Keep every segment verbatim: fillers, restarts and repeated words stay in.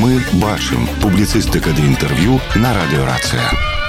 Мы бачым. Публіцыстыка ды інтэрв'ю на радыёрацыя.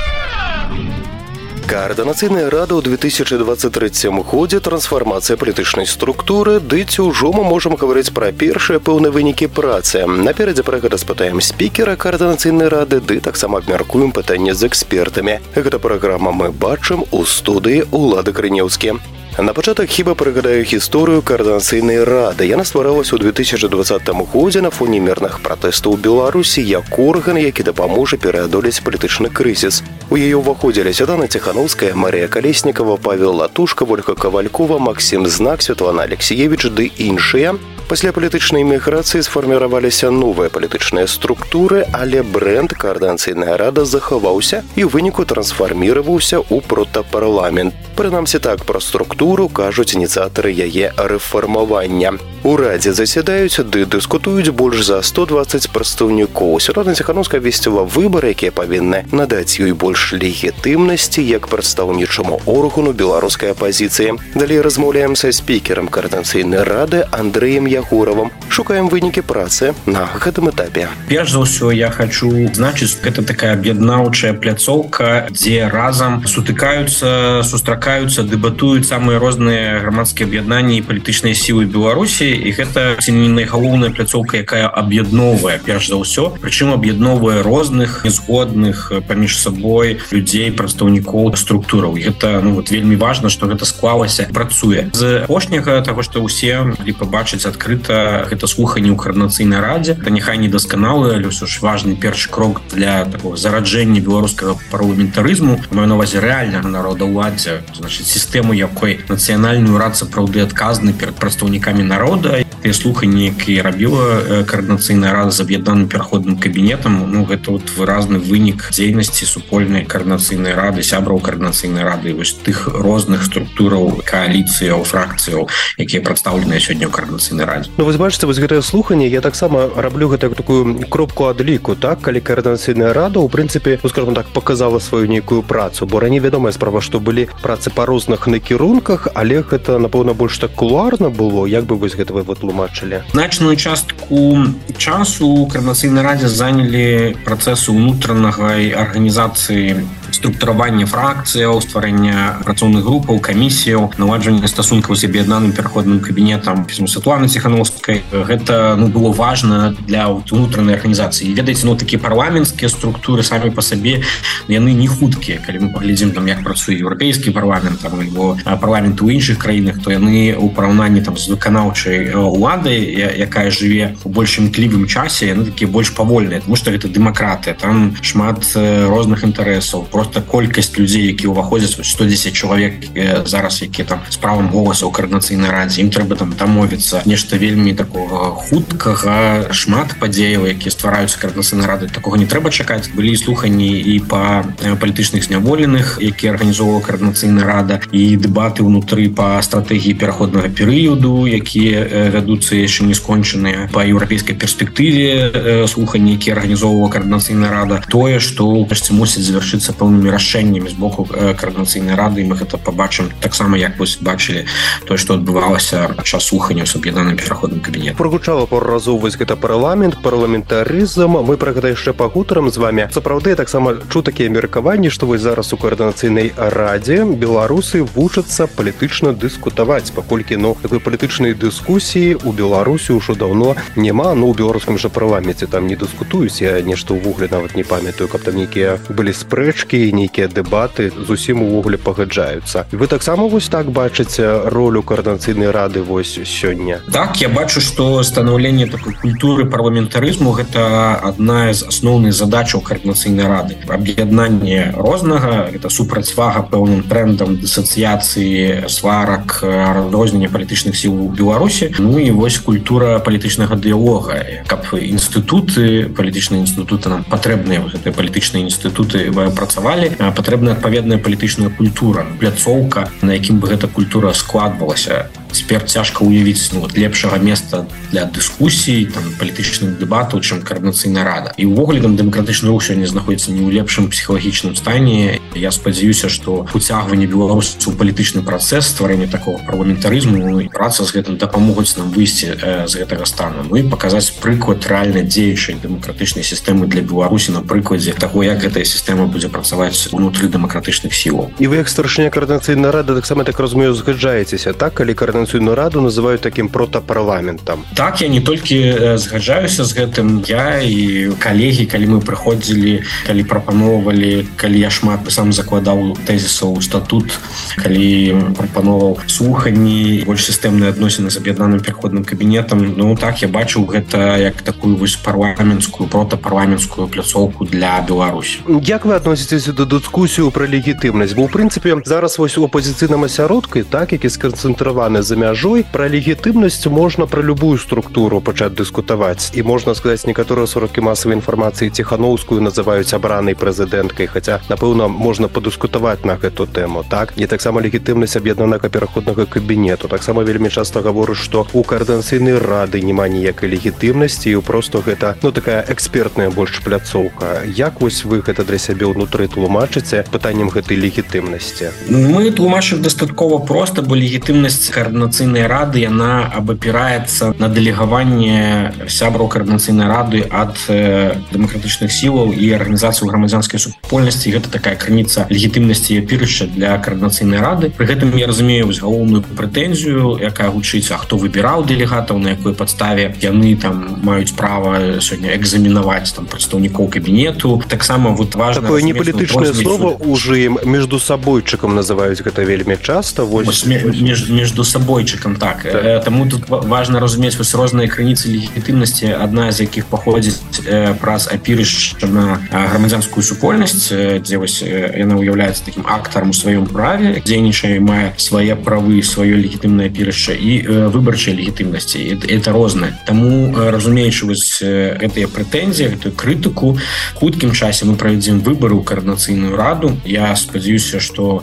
Координаційная рада у две тысячи двадцать третьем годзе трансформацыя палітычнай структуры, ды ці ўжо мы можам гаварыць пра першыя пэўныя вынікі працы. Наперадзе пра гэта спытаем спікера координаційнай рады, ды таксама абмяркуем пытанне з экспертамі. Гэта праграма «Мы бачым» у студыі Улады Крынеўскі. На пачатак хіба прыгадаю гісторыю координаційнай рады. Яна стваралася ў две тысячи двадцатым годзе на фоне мірных пратэстаў у Беларусі як орган, які дапаможа пераадолець палітычны крызіс. У яе ўваходзілі Святлана Ціхановская, Марія Калеснікова, Павел Латушка, Ольга Кавалькова, Максім Знак, Святлана Алексеевич ды іншыя. Пасля палітычнай міграцыі сфарміраваліся новыя палітычныя структуры, але брэнд координаційная рада захаваўся і ў выніку трансфарміраваўся ў протапарламент. Прынамсі так пра структуру кажуць ініцыятары яе рэфармавання. У радзе засядаюць ды дыскутуюць больш за сто дваццаць прадстаўнікоў. Святлана Ціхановская весціла выбары, якія павінны надаць ёй больш легітымнасці як прадстаўнічаму органу беларускай апазіцыі. Далей размаўляем са спікерам координаційнай рады Андрэем Ягоровым. Шукаем вынікі працы на гэтым этапе. Перш за ўсё я хочу значыць, гэта такая аб'яднаўчая пляцоўка, дзе разам сутыкаюцца, сустракаюцца, дэбатуюць самыя розныя грамадскія аб'яднанні і палітычныя сілы Беларусі. І гэта ці не найгалоўная пляцоўка, якая аб'ядноўвае перш за ўсё, прычым аб'ядноўвае розных незгодных паміж сабой людзей, прадстаўнікоў структураў. І гэта ну вот вельмі важна, што гэта склалася, працуе. З апошняга таго, што ўсе маглі пабачыць адкрыта, гэта слуханне ў координаційнай радзе. Гэта няхай недасканалы, але ўсё ж важны першы крок для такого зараджэння беларускага парламентарызму, маю на ўвазе рэальнага народаўладдзя, значыць сістэму, якой нацыянальную рад сапраўды адказны перад прадстаўнікамі народа. Тыя слуханні, які рабіла координаційная рада з аб'яднаным пераходным кабінетам, ну гэта вот выразны вынік дзейнасці супольнай координаційнай рады, сябраў координаційнай рады, вось тых розных структураў, кааліцыяў, фракцыяў, якія прадстаўленыя сёння ў координаційнай радзе. Ну вось бачыце, вось гэтае слуханне, я таксама раблю гэта такую кропку адліку, так, калі координаційная рада, у прынцыпе, ну скажем так, показала сваю нейкую працу, бо раней вядомая справа, што былі працы па розных накірунках, але гэта, напэўна, больш так кулуарна было, як бы вось гэта вы вытлумачылі? Значную частку часу координаційнай радзе занялі працэсы ўнутранага арганізацыі структуравання фракцыяў, стварэння працоўных групаў, камісіяў, наладжвання стасункаў з аб'яднаным пераходным кабінетам Святланы Ціхановскай. Гэта ну было важна для ўнутранай арганізацыі. І ведаеце, ну такія парламенцкія структуры самі па сабе яны не хуткія. Калі мы паглядзім там, як працуе еўрапейскі парламент там, альбо парламент у іншых краінах, то яны ў параўнанні там з выканаўчай уладай, якая жыве у больш імклівым часе, яны такія больш павольныя, тому што гэта дэмакратыя, там шмат розных інтарэсаў. Просто колькасць людзей, які ўваходзяць, сто дзесяць чалавек зараз, які там з правам голаса ў координаційнай радзе, ім трэба там дамовіцца нешта вельмі такога хуткага, шмат падзеяў, якія ствараюцца координаційнай рады. Такога не трэба чакаць. Былі слуханні і па палітычных зняволеных, якія арганізоўвала координаційная рада, і дэбаты ўнутры па стратэгіі пераходнага перыяду, якія вядуцца яшчэ не скончаныя, па еўрапейскай перспектыве слуханні, якія арганізоўвала координаційная рада. Тое, што ўрэшце мусіць завяршыцца пэўнымі рашэннямі з боку координаційнай рады, і мы гэта пабачым таксама, як вы бачылі тое, што адбывалася падчас слуханняў з аб'яднаным пераходным кабінетам. Прогучала пару разоў вось гэта парламент, парламентарызм. Мы пра гэта яшчэ пагутарым з вамі. Сапраўды, я таксама чу такія меркаванні, што вось зараз у координаційнай радзе беларусы вучацца палітычна дыскутаваць, паколькі ну такой палітычнай дыскусіі у Беларусі ўжо даўно няма. Ну у беларускім жа парламенце там не дыскутуюць. Я нешта ўвогуле нават не памятаю, каб там нейкія былі спрэчкі і нейкія дэбаты, зусім увогуле пагаджаюцца. Вы таксама вось так бачыце ролю координаційнай рады вось сёння? Так, я бачу, што станаўленне такой культуры парламентарызму гэта адна з асноўных задачаў координаційнай рады. Аб'яднанне рознага, гэта супрацьвага пэўным трендам дысацыяцыі, сварак, розніцання палітычных сіл у Беларусі. Ну і вось культура палітычнага дыялога. Каб інстытуты, палітычныя інстытуты нам патрэбныя, гэтыя палітычныя інстытуты працавалі, патрэбна адпаведная палітычная культура, пляцоўка, на якім бы гэта культура складвалася. цяпер цяжка ўявіць ну, лепшага места для дыскусій там палітычных дэбатаў, чым Координацыйная рада. І ўвогуле там дэмакратычны рух сёння знаходзіцца не ў лепшым псіхалагічным стане. Я спадзяюся, што уцягванне беларусаў у палітычны працэс, стварэнне такого парламентарызму і праца з гэтым дапамогуць нам выйсці э, з гэтага стану. Ну і паказаць прыклад рэальна дзеючай дэмакратычнай сістэмы для Беларусі на прыкладзе таго, як гэтая сістэма будзе працаваць унутры дэмакратычных сілаў. І вы як старшыня Координацыйнай рады таксама, так разумею, згаджаецеся, так, калі Координацыйную раду называюць такім протапарламентам? Так, я не толькі згаджаюся з гэтым, я і калегі, калі мы прыходзілі, калі прапаноўвалі, калі я шмат сам закладаў тэзісаў у статут, калі прапаноўваў слуханні, больш сістэмныя адносіны з аб'яднаным пераходным кабінетам, ну так, я бачыў гэта як такую вось парламенцкую, протапарламенцкую пляцоўку для Беларусі. Як вы адносіцеся да дыскусію пра легітымнасць? Бо, ў прынцыпе, зараз вось у апозіцыйным асяродку, так, які сканцэнтраваны за мяжой, пра легітымнасць можна пра любую структуру пачаць дыскутаваць. І можна сказаць, некаторыя сродкі масавай інфармацыі Ціхановскую называюць абранай прэзідэнткай, хаця, напэўна, можна падыскутаваць на гэту тэму, так? І таксама легітымнасць аб'яднанага пераходнага кабінету. Таксама вельмі часта гаворыць, што у Координацыйнай рады няма ніякай легітымнасці, і проста гэта, ну, такая экспертная больш пляцоўка. Як вось вы гэта для сябе ўнутры тлумачыце пытаннем гэтай легітымнасці? Мы тлумачым дастаткова проста, бо легітымнасць Координацыйнай рады, яна абапіраецца на дэлегаванне сябраў Координацыйнай рады ад э, дэмакратычных сілаў і арганізацыю грамадзянскай супольнасці. Гэта такая крыніца легітымнасці і апірышча для Координацыйнай рады. Пры гэтым я разумею галоўную прэтэнзію, якая гучыць, а хто выбіраў дэлегатаў, на якой падставе яны там маюць права сёння экзаменаваць там прадстаўнікоў кабінету. Таксама вот важна... Такое непалітычнае слово ужым между сабойчыкам называюць гэта вельмі часта. Вось, вось, вось. Меж, между сабойчыкам, так. так. Таму тут важна разумець вось розныя крыніцы легітымнасці, адна з якіх паходзіць э, праз апірышча на грамадзянскую супольнасць, э, дзе вось э, яна ўяўляецца такім актарам у сваём праве, дзейнічае, мае свае правы, сваё легітымнае апірышча і э, выбарчай легітымнасці. Это, это рознае. Таму, э, разумеючы вось э, гэтыя прэтэнзіі, гэтую крытыку, хуткім часе мы правядзем выбары ў Координацыйную раду. Я спадзяюся, што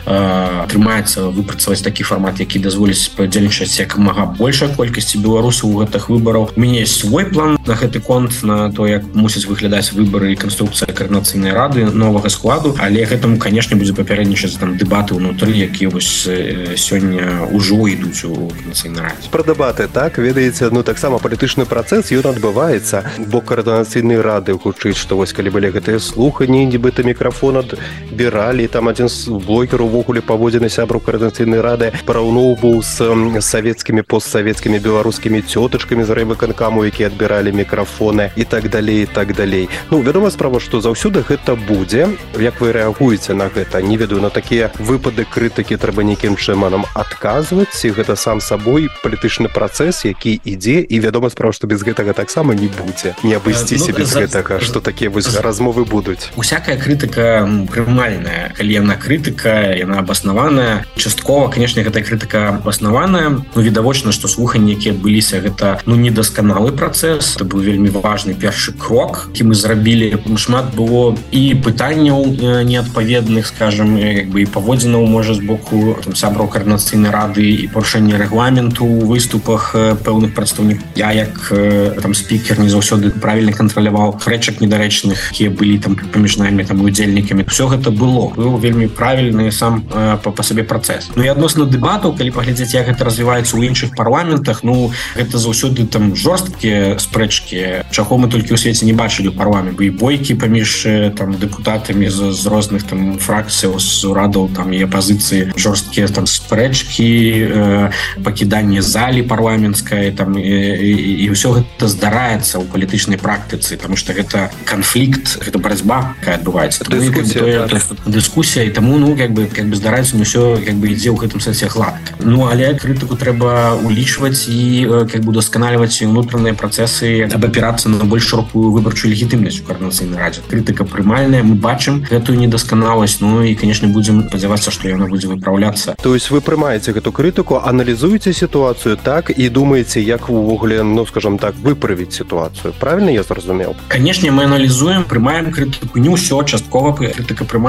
э, атрымаецца выпрацаваць такі фармат, які дазволіць падзельнічаць як мага большай колькасці беларусаў у гэтых выбараў. У мяне есть свой план на гэты конт, на то, як мусяць выглядаць выбары і канструкцыя Координацыйнай рады новага складу, але гэтаму, канешне, будзе папярэднічаць там дэбаты ўнутры, якія вось э, сёння ўжо ідуць у Координацыйнай радзе. Пра дэбаты, так, ведаеце, ну таксама палітычны працэс, ён адбываецца, бо Координацыйнай рады гучыць, што вось калі былі гэтыя слуханні, нібыта мікрафон адбіралі, там адзін з блогераў увогуле паводзіны сябраў Координацыйнай рады параўноўваў з савецкімі, постсавецкімі беларускімі цётачкамі з райвыканкаму, якія адбіралі мікрафоны і так далей, і так далей. Ну, вядома справа, што заўсёды гэта будзе. Як вы рэагуеце на гэта? Не ведаю, на такія выпады крытыкі трэба нейкім чынам адказваць, ці гэта сам сабой палітычны працэс, які ідзе, і вядома справа, што без гэтага таксама не будзе. Не абысціся ну, без за... гэтага, што такія вось размовы будуць. Усякая крытыка прымальная. Калі яна крытыка, яна абаснаваная. Часткова, канешне, гэтая крытыка абаснаваная. Ну, відавочна, што слуханні, якія адбыліся, гэта ну, недасканалы працэс. Это быў вельмі важны першы крок, які мы зрабілі. Шмат было і пытанняў неадпаведных, скажем, як бы і паводзінаў, можа, з боку там, сябраў Координацыйнай рады і парушэння рэгламенту у выступах пэўных прадстаўнікаў. Я, як там спікер, не заўсёды правільна кантраляваў рэчак недарэчных, якія былі там паміж намі там удзельнікамі. Все гэта было. Быў вельмі правільны сам э, па, па сабе працэс. Ну і адносна дэбатаў, калі паглядзець, як гэта развіваецца ў іншых парламентах, ну гэта заўсёды там жорсткія спрэчкі, чаго мы толькі ў свеце не бачылі ў парламенце. І бойкі паміж там дэпутатамі з, з розных там фракцыяў, з урадаў там і апазіцыі, жорсткія там спрэчкі, э, пакіданне залі парламенцкай там і, і, і ўсё гэта здараецца ў палітычнай практыцы, таму што гэта канфлікт, гэта барацьба, якая адбываецца. Дыскусія, так. Дыскусія, і таму ну як бы як бы здараецца, не ўсё як бы ідзе ў гэтым сэнсе гладка. Ну але крытыку трэба улічваць і як бы удасканальваць унутраныя працэсы, абапірацца на больш шырокую выбарчую легітымнасць у Координацыйнай радзе. Крытыка прымальная, мы бачым гэтую недасканаласць, ну і канешне будзем спадзявацца, што яна будзе выпраўляцца. То есть вы прымаеце гэту крытыку, аналізуеце сітуацыю так і думаеце, як увогуле, ну скажам так, выправіць сітуацыю. Правільна я зразумеў? Канешне, мы аналізуем, прымаем крытыку, не ўсё, часткова крытыка прымаем.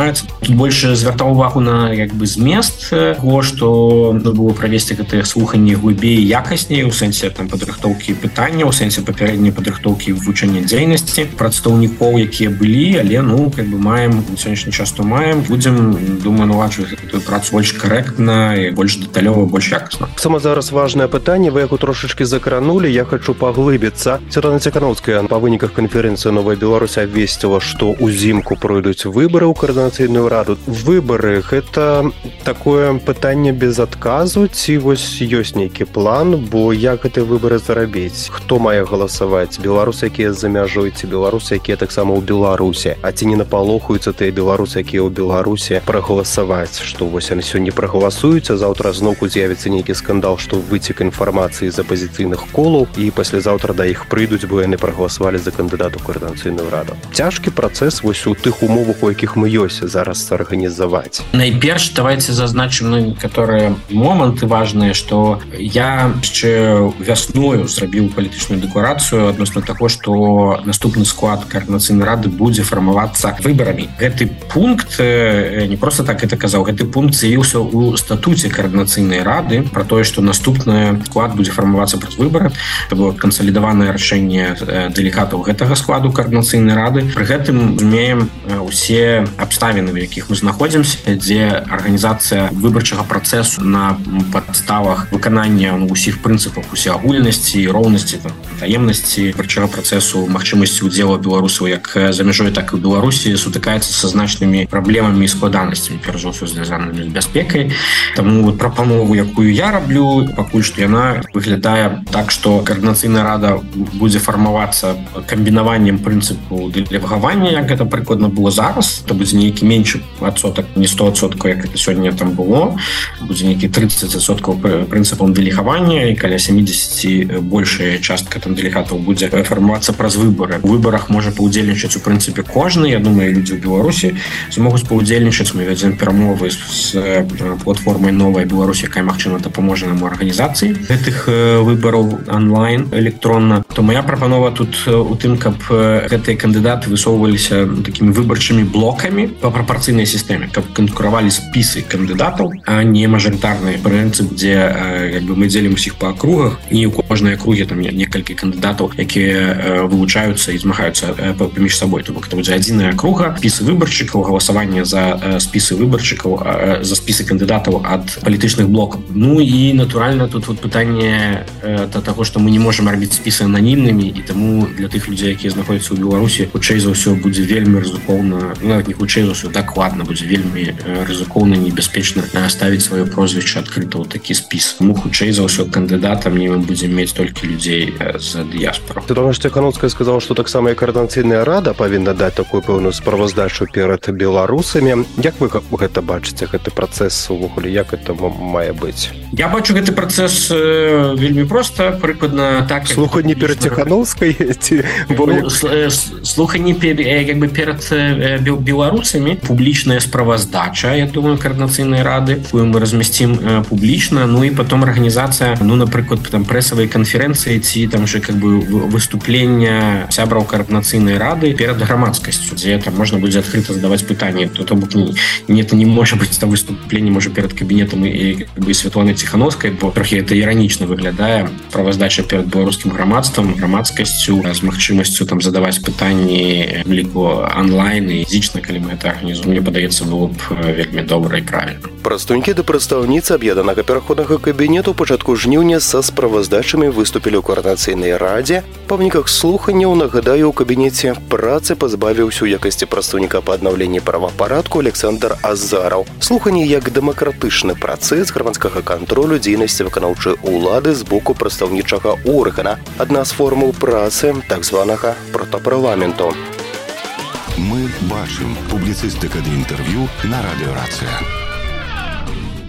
адбываецца. Тут больше звяртаў увагу на як бы змест того, што было правесці гэтыя слуханні глыбей і якасней у сэнсе там падрыхтоўкі пытання, у сэнсе папярэдняй падрыхтоўкі вывучэння дзейнасці прадстаўнікоў, якія былі, але ну как бы маем сённяшні час, то маем, будзем, думаю, наладжваць гэтую працу больш карэктна і больш дэталёва, больш якасна. Сама зараз важнае пытанне, вы яго трошачкі закранули, я хочу паглыбіцца. Святлана Ціханаўская па выніках канферэнцыі «Новая Беларусь» абвесціла, што ўзімку пройдуць выбары ў Координацыйную раду. Выбары – гэта такое пытанне без адказу, ці вось ёсць нейкі план, бо як гэтыя выбары зарабіць? Хто мае галасаваць? Беларусы, якія за мяжой, ці беларусы, якія таксама ў Беларусі? А ці не напалохаюцца тыя беларусы, якія ў Беларусі прагаласаваць? Што вось яны сёння прагаласуюць, а заўтра зноўку з'явіцца нейкі скандал, што выцек інфармацыі з апазіцыйных колаў, і паслязаўтра да іх прыйдуць, бо яны прагаласавалі за кандыдата ў Координацыйную раду. Цяжкі працэс вось у тых умовах, у якіх мы ёсць зараз арганізаваць. Найперш давайте зазначым некаторыя моманты важныя, што я яшчэ вясною зрабіў палітычную дэкларацыю адносна таго, што наступны склад Координацыйнай рады будзе фармавацца выбарамі. Гэты пункт, не проста так это казаў, гэты пункт з'явіўся ў статуце Координацыйнай рады про тое, што наступны склад будзе фармавацца праз выбары. Это было кансалідаванае рашэнне дэлегатаў гэтага складу Координацыйнай рады. Пры гэтым разумеем усе абставіны, в якіх мы знаходзімся, дзе арганізацыя выбарчага працэсу на падставах выканання усіх прынцыпаў усеагульнасці, роўнасці, таемнасці выбарчага працэсу, магчымасці удзелу беларусаў як за мяжой, так і ў Беларусі сутыкаецца са значнымі праблемамі і складанасцямі, перш за ўсё звязанымі з бяспекай. Таму прапанову, якую я раблю, пакуль што яна выглядае так, што Координацыйная рада будзе фармавацца камбінаваннем прынцыпу дэлегавання, як гэта прыкладна было зараз. Это будзе нейкі меншы адсотак, не сто адсоткаў, як это сёння там было. Будзе нейкі тридцать адсоткаў прынцыпам дэлегавання, і каля семьдесят большая частка там дэлегатаў будзе фармавацца праз выбары. У выбарах можа паўдзельнічаць у прынцыпе кожны. Я думаю, людзі ў Беларусі змогуць паўдзельнічаць. Мы вядзем перамовы з платформай «Новая Беларусь», якая, магчыма, дапаможа нам у арганізацыі гэтых выбараў онлайн, электронна. То моя прапанова тут у тым, каб гэтыя кандыдаты высоўваліся такімі выбарчымі блокамі па прапорцыйнай сістэме, каб канкуравалі спісы кандыдатаў, а не мажарытарны прынцып, дзе як бы мы дзелім усіх па акругах, і ў кожнай акруге там некалькі кандыдатаў, якія вылучаюцца і змагаюцца паміж сабой. То бок это будзе адзіная акруга, спісы выбаршчыкаў, галасаванне за спісы выбаршчыкаў, за спісы кандыдатаў ад палітычных блокаў. Ну і натуральна тут вот пытанне да таго, што мы не можам рабіць спісы ананімнымі, і таму для тых людзей, якія знаходзяцца ў Беларусі, хутчэй за ўсё будзе вельмі рызыкоўна, нават не хутчэй за ўсё, дакладна будзе вельмі рызыкоўна, небяспечна ставіць сваё прозвішча адкрыта ў такі спіс. Таму хутчэй за ўсё кандыдатам не мы будзем мець толькі людзей з дыяспоры. Святлана Ціханаўская сказала, што таксама і Координацыйная рада павінна даць такую пэўную справаздачу перад беларусамі. Як вы гэта бачыце, гэты працэс увогуле, як это мае быць? Я бачу гэты працэс вельмі проста, прыкладна так. Слуханні перад Ціханаўскай ці ну, слуханні як бы перад беларусамі, публічная справаздача, я думаю, Координацыйнай рады, якую мы размясцім публічна, ну і потом арганізацыя, ну, напрыклад, там прэсавай канферэнцыі ці там же как бы выступлення сябраў Координацыйнай рады перад грамадскасцю, дзе там можна будзе адкрыта задаваць пытанні. То то бок не, не это не можа быць там выступленне можа перад кабінетам і как бы Святланы Ціханаўскай, бо трохі это іранічна выглядае, справаздача перад беларускім грамадствам, грамадскасцю з магчымасцю там задаваць пытанні ліку онлайн і фізічна, калі мы это арганізуем, мне падаецца, было б вельмі добра і правильна. Прадстаўнікі да прадстаўніцы аб'яднанага пераходнага кабінету ў пачатку жніўня са справаздачамі выступілі ў Координацыйнай радзе. Па выніках слуханняў, нагадаю, у кабінеце працы пазбавіўся ў якасці прадстаўніка па аднаўленні правапарадку Александр Азараў. Слуханні як дэмакратычны працэс грамадскага кантролю дзейнасці выканаўчай улады з боку прадстаўнічага органа. Адна з формаў працы так званага протапарламенту. Мы бачым публіцыстыка ды інтэрв'ю на радыёрацыя.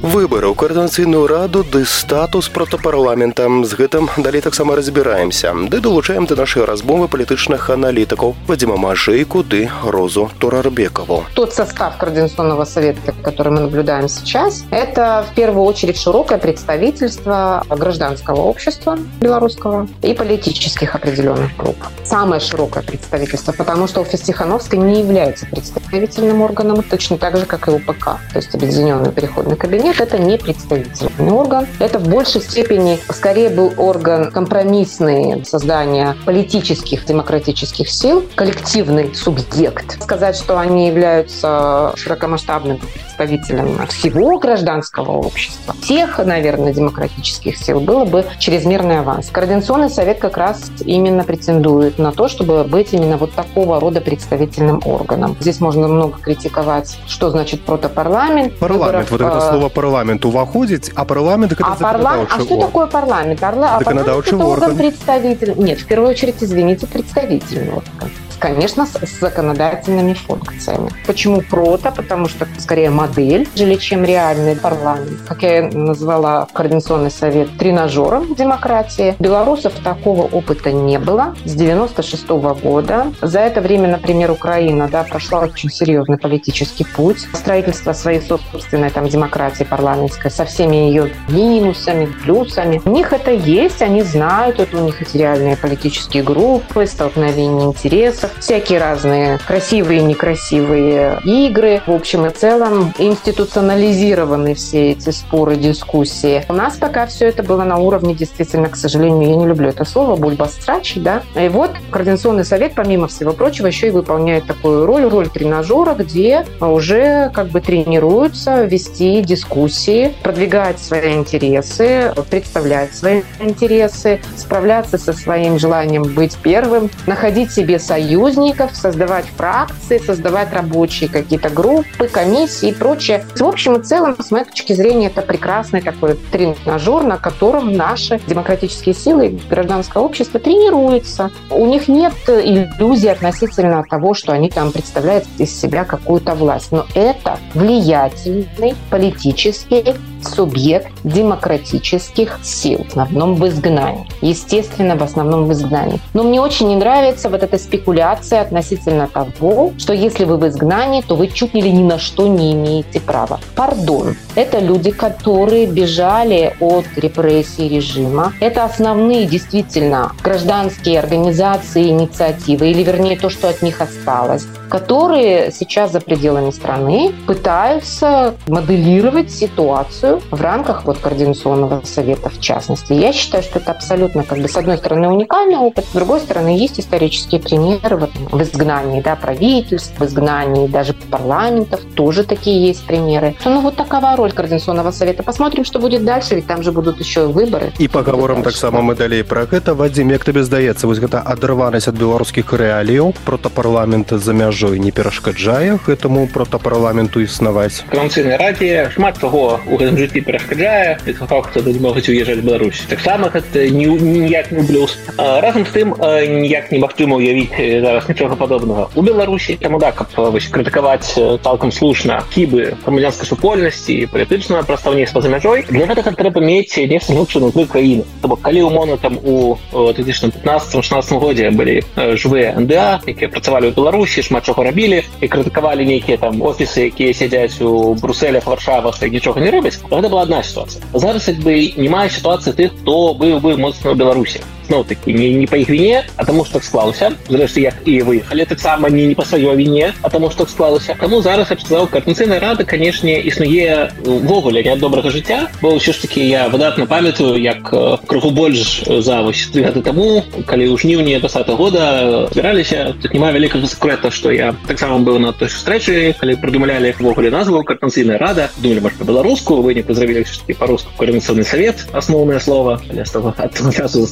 Выбары ў каардынацыйную раду ды статус протапарламента. З гэтым далей таксама разбіраемся. Ды долучаем да нашай размовы палітычных аналітыкаў Вадзіма Мажэйку ды Розу Турарбекову. Тот состав Координационного совета, который мы наблюдаем сейчас, это в первую очередь широкое представительство гражданского общества белорусского и политических определенных групп. Самое широкое представительство, потому что офис Тихановской не является представительным органом, точно так же, как и УПК, то есть Объединенный переходный кабинет. Это не представительный орган. Это в большей степени скорее был орган компромиссный создания политических демократических сил, коллективный субъект. Сказать, что они являются широкомасштабным представителем всего гражданского общества, всех, наверное, демократических сил, было бы чрезмерный аванс. Координационный совет как раз именно претендует на то, чтобы быть именно вот такого рода представительным органом. Здесь можно много критиковать, что значит протопарламент. Парламент, выборов, вот это слово парламент уваходит, а парламент это а парламент, А что такое парламент? Орла, а парламент это орган представитель. Нет, в первую очередь, извините, представительный орган. Конечно, с законодательными функциями. Почему прото? Потому что скорее модель, чем реальный парламент. Как я назвала Координационный совет тренажером демократии. Белорусов такого опыта не было с девяносто шестого года. За это время, например, Украина да, прошла очень серьезный политический путь. Строительство своей собственной там, демократии парламентской со всеми ее минусами, плюсами. У них это есть, они знают, это у них эти реальные политические группы, столкновения интересов. Всякие разные красивые и некрасивые игры. В общем и целом институционализированы все эти споры, дискуссии. У нас пока все это было на уровне, действительно, к сожалению, я не люблю это слово, бульбастрачи, да. И вот Координационный совет, помимо всего прочего, еще и выполняет такую роль, роль тренажера, где уже как бы тренируются вести дискуссии, продвигать свои интересы, представлять свои интересы, справляться со своим желанием быть первым, находить себе союз, создавать фракции, создавать рабочие какие-то группы, комиссии и прочее. В общем и целом, с моей точки зрения, это прекрасный такой тренажер, на котором наши демократические силы и гражданское общество тренируются. У них нет иллюзий относительно того, что они там представляют из себя какую-то власть. Но это влиятельный политический субъект демократических сил, в основном в изгнании. Естественно, в основном в изгнании. Но мне очень не нравится вот эта спекуляция относительно того, что если вы в изгнании, то вы чуть ли ни на что не имеете права. Пардон. Это люди, которые бежали от репрессий режима. Это основные действительно гражданские организации, инициативы, или вернее то, что от них осталось, которые сейчас за пределами страны пытаются моделировать ситуацию в рамках вот Координационного совета в частности. Я считаю, что это абсолютно, как бы, с одной стороны, уникальный опыт, с другой стороны, есть исторические примеры вот, в изгнании да, правительств, в изгнании даже парламентов, тоже такие есть примеры. Ну вот такова роль Координационного совета. Посмотрим, что будет дальше, ведь там же будут еще выборы. И поговорим так само мы далее про это. Вадим, як тебе здаецца, вот эта адрыванасць от белорусских реалиев, протопарламента за мяжой не перашкаджае гэтаму протапарламенту існаваць? Координационной раде шмат чаго у гэтым жыцці перашкаджае, і того, хто не могуць уезжаць в Беларусь. Таксама гэта ніяк не плюс. Разам з тым, ніяк немагчыма уявіць зараз нічога падобнага у Беларусі. Таму да, каб вось крытыкаваць цалкам слушна хібы грамадзянскай супольнасці і палітычнага прадстаўніцтва за мяжой, для гэтага трэба мець нешта знутры ўнутры краіны. То бок калі умоўна там у две тысячи пятнадцатом-шестнадцатом годзе былі жывыя эн дэ а, якія працавалі ў Беларусі, шмат чаго рабілі і крытыкавалі нейкія там офісы, якія сядзяць у Брусэлях, Варшавах і нічога не робяць, гэта была адна сітуацыя. Зараз як бы не мае сітуацыі тых, хто быў бы моцна ў Беларусі. Зноў-такі, не, не па іх віне, а таму, што так склалася. Зрэшты, як і выехалі, таксама не, не па сваёй віне, а таму, што так склалася. Таму зараз, я б сказаў, Координацыйная рада, канешне, існуе ўвогуле не ад добрага жыцця, бо ўсё ж такі я выдатна памятаю, як крыху больш за вось тры гады таму, калі ў жніўні двадцатага года збіраліся, тут няма вялікага секрэта, што я таксама быў на той сустрэчы, калі прыдумлялі ўвогуле назву Координацыйная рада, думалі, можа, па-беларуску, выніку зрабілі ўсё ж такі па-руску Координационный совет, асноўнае слова, але з таго часу застаўся сайт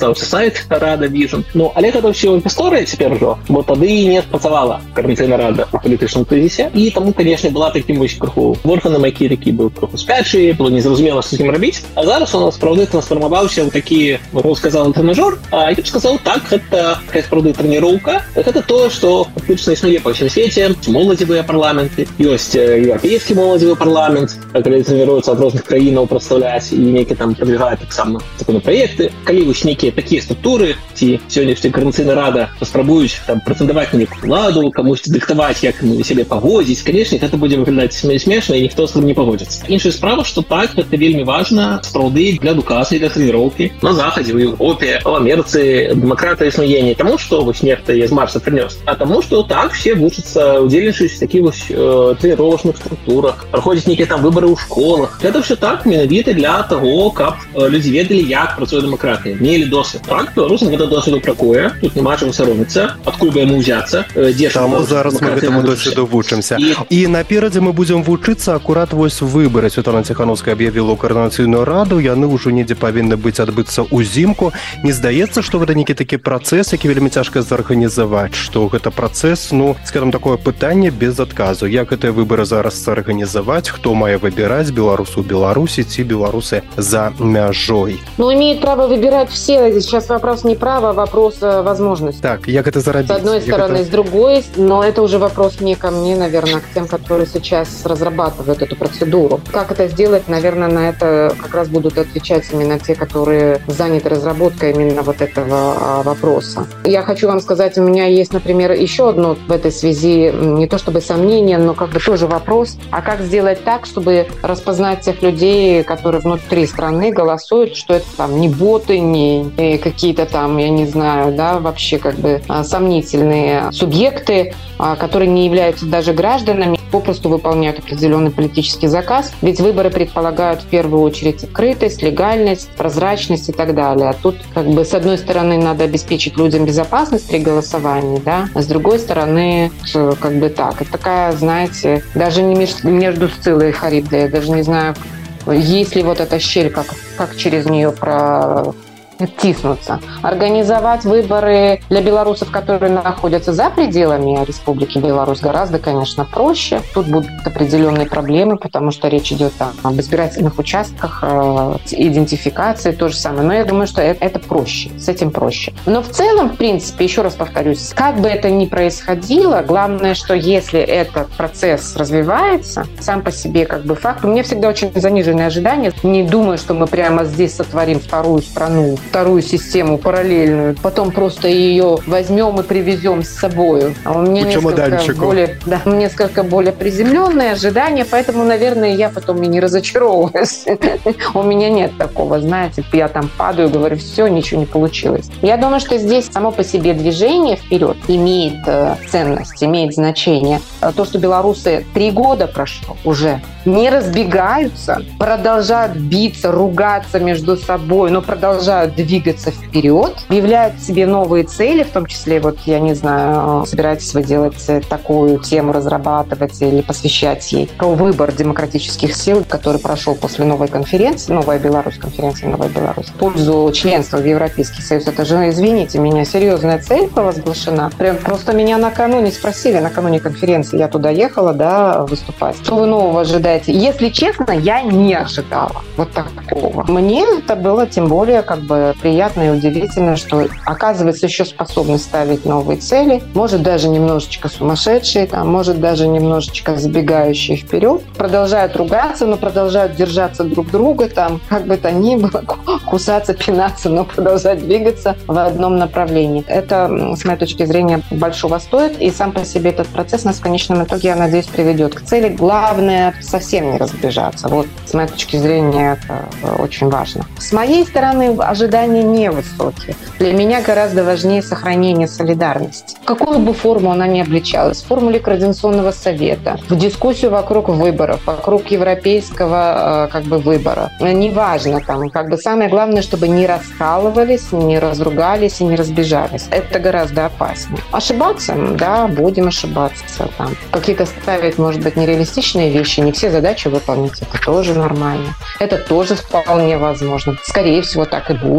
Light, Rada Vision. Ну, але гэта ўсё гісторыя цяпер ужо, бо тады не спрацавала Координаційна рада у палітычным крызісе, і таму, канешне, была такім вось крыху органам, які такі быў крыху спячы, было незразумела, што з ім рабіць. А зараз у нас сапраўды трансфармаваўся ў такі, могу сказаць, трэнажор. А я б сказаў, так, гэта такая сапраўды трэніроўка. Гэта тое, што фактычна існуе па ўсім свеце. Моладзевыя парламенты, ёсць еўрапейскі моладзевы парламент, калі трэніруюцца ад розных краінаў прадстаўляць і нейкі там прадвігаюць таксама законапраекты. Калі вось нейкія такія структуры, ці сённяшняя Координаційная рада паспрабуюць там прэтэндаваць на нейкую ладу, камусьці дыктаваць, як сябе паводзіць, канешне, гэта будзе выглядаць смешна і ніхто з тым не пагодзіцца. Іншая справа, што так, гэта вельмі важна сапраўды для адукацыі, для трэніроўкі на захадзе, ў Еўропе, у Амерыцы дэмакраты існуе не таму, што вось нехта з Марса прынёс, а таму, што так все вучацца, удзельнічаюць в такіх вось э, трэніровачных структурах, праходзяць нейкія там выбары ў школах. Гэта ўсё так менавіта для таго, каб э, людзі ведалі, як працуе дэмакратыя, мелі досвед. Так, беларусам гэта досведу бракуе, тут няма чаго саромецца, адкуль бы яму ўзяцца, э, дзе таму зараз мы гэтаму досведу вучымся. І... і наперадзе мы будзем вучыцца акурат вось выбары. Святлана Ціхановская аб'явіла ў Координаційную раду, яны ўжо недзе павінны быць адбыцца ўзімку. Не здаецца, што гэта нейкі такі працэс, які вельмі цяжка зарганізаваць, што гэта працэс, ну, скажем, такое пытанне без адказу. Як гэтыя выбары зараз зарганізаваць, хто мае выбіраць, беларусу ў Беларусі ці беларусы за мяжой? Ну, имеют право выбирать все. Сейчас вопрос не права, вопрос возможности. Так, як это зарабить? С одной стороны, это... с другой, но это уже вопрос не ко мне, наверное, к тем, которые сейчас разрабатывают эту процедуру. Как это сделать, наверное, на это как раз будут отвечать именно те, которые заняты разработкой именно вот этого вопроса. Я хочу вам сказать, у меня есть, например, еще одно в этой связи, не то чтобы сомнение, но как бы тоже вопрос, а как сделать так, чтобы распознать тех людей, которые внутри страны голосуют, что это там не боты, не какие-то там, я не знаю, да, вообще как бы сомнительные субъекты, которые не являются даже гражданами, попросту выполняют определенный политический заказ. Ведь выборы предполагают в первую очередь открытость, легальность, прозрачность и так далее. А тут как бы с одной стороны надо обеспечить людям безопасность при голосовании, да, а с другой стороны как бы так. Это такая, знаете, даже не между Сциллой и Харибдой, я даже не знаю, есть ли вот эта щель, как, как через нее про... тиснуться. Организовать выборы для белорусов, которые находятся за пределами Республики Беларусь, гораздо, конечно, проще. Тут будут определенные проблемы, потому что речь идет там, об избирательных участках, э, идентификации, то же самое. Но я думаю, что это, это проще, с этим проще. Но в целом, в принципе, еще раз повторюсь, как бы это ни происходило, главное, что если этот процесс развивается, сам по себе как бы факт, у меня всегда очень заниженные ожидания. Не думаю, что мы прямо здесь сотворим вторую страну, вторую систему параллельную, потом просто ее возьмем и привезем с собой. А у меня несколько более, да, несколько более приземленные ожидания, поэтому, наверное, я потом и не разочаровываюсь. У меня нет такого, знаете, я там падаю, говорю, все, ничего не получилось. Я думаю, что здесь само по себе движение вперед имеет ценность, имеет значение. То, что белорусы три года прошло уже, не разбегаются, продолжают биться, ругаться между собой, но продолжают двигаться вперед, объявляют себе новые цели, в том числе, вот, я не знаю, собираетесь вы делать такую тему, разрабатывать или посвящать ей, про выбор демократических сил, который прошел после новой конференции, Новая Беларусь, конференция Новая Беларусь, в пользу членства в Европейский Союз. Это же, извините меня, серьезная цель провозглашена. Прям просто меня накануне спросили, накануне конференции, я туда ехала, да, выступать. Что вы нового ожидаете? Если честно, я не ожидала вот такого. Мне это было, тем более, как бы приятно и удивительно, что оказывается еще способны ставить новые цели, может даже немножечко сумасшедшие, там, может даже немножечко забегающие вперед, продолжают ругаться, но продолжают держаться друг друга, там, как бы то ни было, кусаться, пинаться, но продолжать двигаться в одном направлении. Это, с моей точки зрения, большого стоит, и сам по себе этот процесс нас в конечном итоге, я надеюсь, приведет к цели. Главное, совсем не разбежаться. Вот, с моей точки зрения, это очень важно. С моей стороны, ожидания невысокие. Для меня гораздо важнее сохранение солидарности. В какую бы форму она ни обличалась, в формуле Координационного совета, в дискуссию вокруг выборов, вокруг европейского как бы выбора. Неважно, там, как бы самое главное, чтобы не раскалывались, не разругались и не разбежались. Это гораздо опаснее. Ошибаться? Да, будем ошибаться. Там. Какие-то ставить, может быть, нереалистичные вещи, не все задачи выполнить. Это тоже нормально. Это тоже вполне возможно. Скорее всего, так и будет.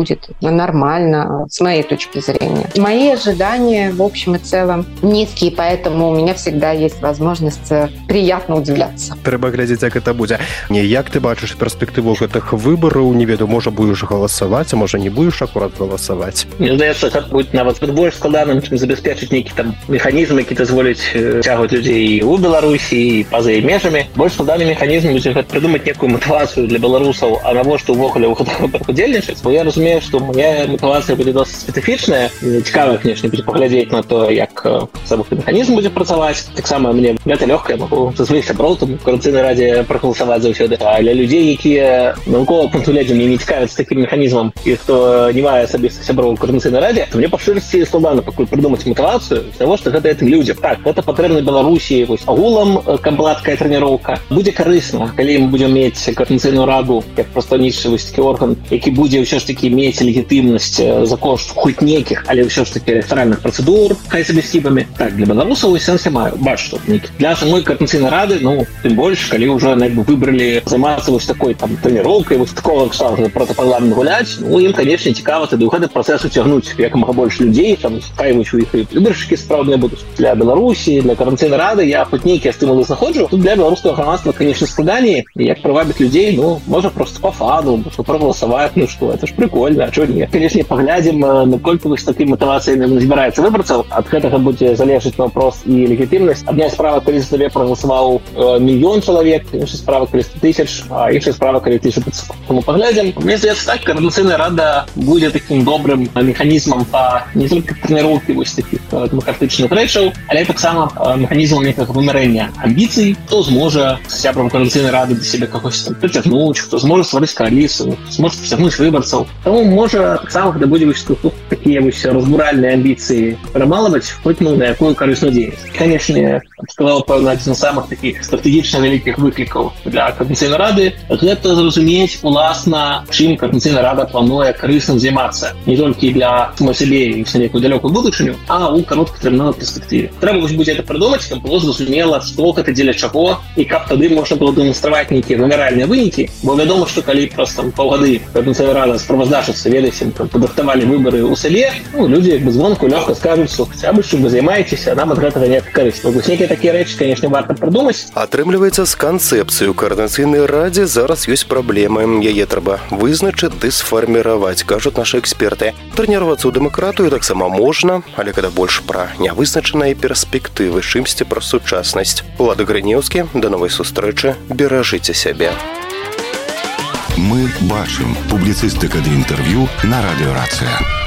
будет нормально, с моей точки зрения. Мои ожидания, в общем и целом, низкие, поэтому у меня всегда есть возможность приятно удивляться. Трэба глядзець, як это будзе. Не, як ты бачыш перспектыву гэтых выбараў? Не ведаю, можа, будешь галасаваць, а можа, не будешь акурат галасаваць? Мне здаецца, гэта будет нават больш складаным, чым забяспечыць нейкі там механізм, які дазволіць цягваць людзей у Беларусі і па-за яе межамі. Больш складаны механізм будзе прыдумаць некую матывацыю для беларусаў, а навошта ўвогуле ў гэтым выпадку удзельнічаць? Бо я разумею, што моя матывацыя будзе досыць спецыфічная. Цікава, канешне, будзе паглядзець на то, як сам механізм будзе працаваць. Таксама мне гэта лёгка, я магу са сваіх сяброў там у Коордынацыйнай радзе прагаласаваць заўсёды. А для людзей, якія навуковага пункту гледжання не цікавяцца такім механізмам і хто не мае асабіста сяброў у Коордынацыйнай радзе, то мне па шчырасці складана пакуль прыдумаць матывацыю, навошта гэта гэтым людзям. Так, гэта патрэбна Беларусі вось агулам, каб была такая трэніроўка. Будзе карысна, калі мы будзем мець Коордынацыйную раду як прадстаўнічы вось такі орган, які будзе ўсё ж такі мець легітымнасць за кошт хоць нейкіх, але ўсё ж такі электаральных працэдур, хай сабе сцібамі. Так, для беларусаў сэнс я маю, бачу тут нейкі. Для самой Коордынацыйнай рады, ну, тым больш, калі ўжо як бы выбралі займацца вось такой там трэніроўкай, вось такого кшталту протапарламент гуляць, ну, ім, канешне, цікава тады ў гэты працэс уцягнуць як мага больш людзей, там, хай вось у іх і выбаршчыкі спраўдныя будуць. Для Беларусі, для Коордынацыйнай рады я хоць нейкія стымулы знаходжу. Тут для беларускага грамадства, канешне, складаней, і як прывабіць людзей, ну, можа проста па фану, што прагаласаваць, ну што, это ж прикольна, а чого ні? Канешне, паглядзім, наколькі вось такой матывацыяй збіраецца выбарцаў. Ад гэтага будзе залежыць вопрос і легітымнасць. Адна справа, калі за табе прагаласаваў э, мільён чалавек, іншая справа, калі сто тысяч, а іншая справа, калі тысяча пятьсот. Тому паглядзім. Мне здаецца так, Коордынацыйная рада будзе такім добрым механізмам па не толькі трэніроўкі вось такіх э, дэмакратычных рэчаў, але таксама э, механізмам некага вымярэння амбіцый, хто зможа сябрам Коордынацыйнай рады да сябе кагось там прыцягнуць, хто зможа стварыць кааліцыю, зможа прыцягнуць выбарцаў. Таму можа таксама, калі будзе вось такія вось разбуральныя амбіцыі перамалаваць, хоць ну на якую карысную дзейнасць. Канешне, сказаў, пэўна, адзін з самых такіх стратэгічна вялікіх выклікаў для Коордынацыйнай рады гэта зразумець уласна, чым Коордынацыйная рада плануе карысным займацца не толькі для самой сябе і на некую далёкую будучыню, а ў кароткатэрміновай перспектыве. Трэба вось будзе гэта прыдумаць, каб было зразумела, што гэта дзеля чаго і каб тады можна было дэманстраваць нейкія вымяральныя вынікі, бо вядома, што калі проста паўгады Коордынацыйная рада справаздачыцца, ведаеце, падрыхтавалі выбары ў сябе, ну, людзі як бы звонку лёгка скажуць, што хаця бы чым вы займаецеся, нам ад гэтага ніякай карысці. Вось нейкія такія рэчы, канешне, варта прыдумаць. Атрымліваецца, з канцэпцыяй у Коордынацыйнай радзе зараз ёсць праблемы. Яе трэба вызначыць ды сфарміраваць, кажуць нашы эксперты. Трэніравацца ў дэмакратыю таксама можна, але калі больш пра нявызначаныя перспектывы, чымсьці пра сучаснасць. Улады Грынеўскі, да новай сустрэчы, беражыце сябе. Мы бачым. Публіцыстыка ды інтэрв'ю на радыё Рацыя.